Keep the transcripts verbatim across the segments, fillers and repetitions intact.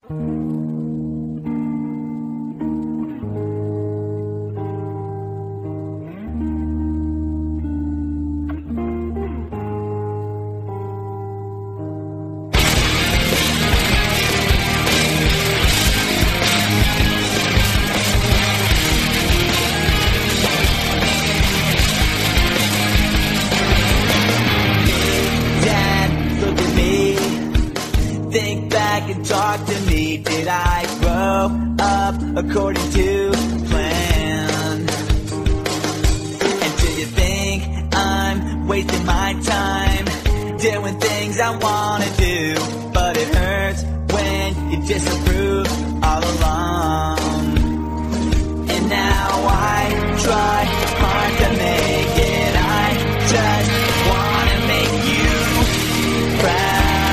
Think back and talk to me. Did I grow up according to plan? And do you think I'm wasting my time doing things I wanna do? But it hurts when you disapprove all along. And now I try hard to make it. I just wanna make you proud.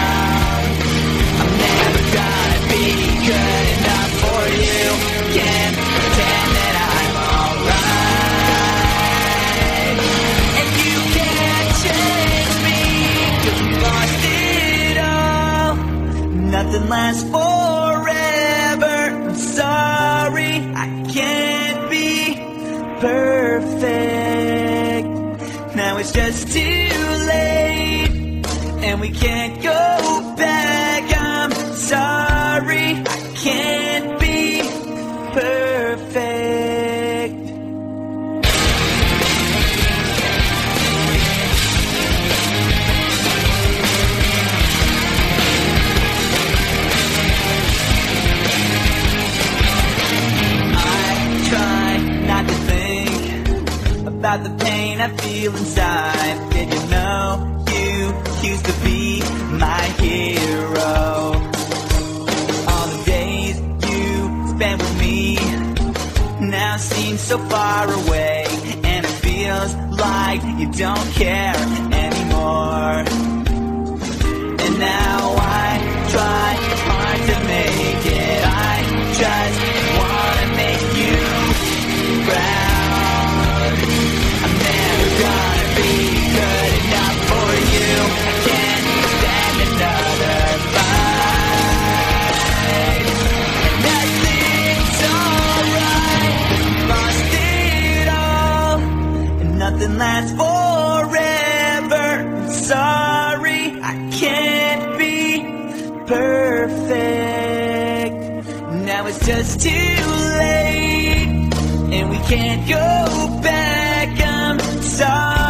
Good enough for you. Can't pretend that I'm alright. And you can't change me, 'cause we lost it all. Nothing lasts forever. I'm sorry, I can't be perfect. Now it's just too late, and we can't go back. I'm sorry, I can't be perfect. I try not to think about the pain I feel inside. Did you know you used to be my hero? Spent with me now seems so far away, and it feels like you don't care anymore. And now I try hard to make it. I just wanna make you proud. I'm never gonna be good enough for you. I can't stand another fight. Nothing's alright, 'cause we lost it all, and nothing lasts forever. I'm sorry, I can't be perfect. Now it's just too late, and we can't go back. I'm sorry.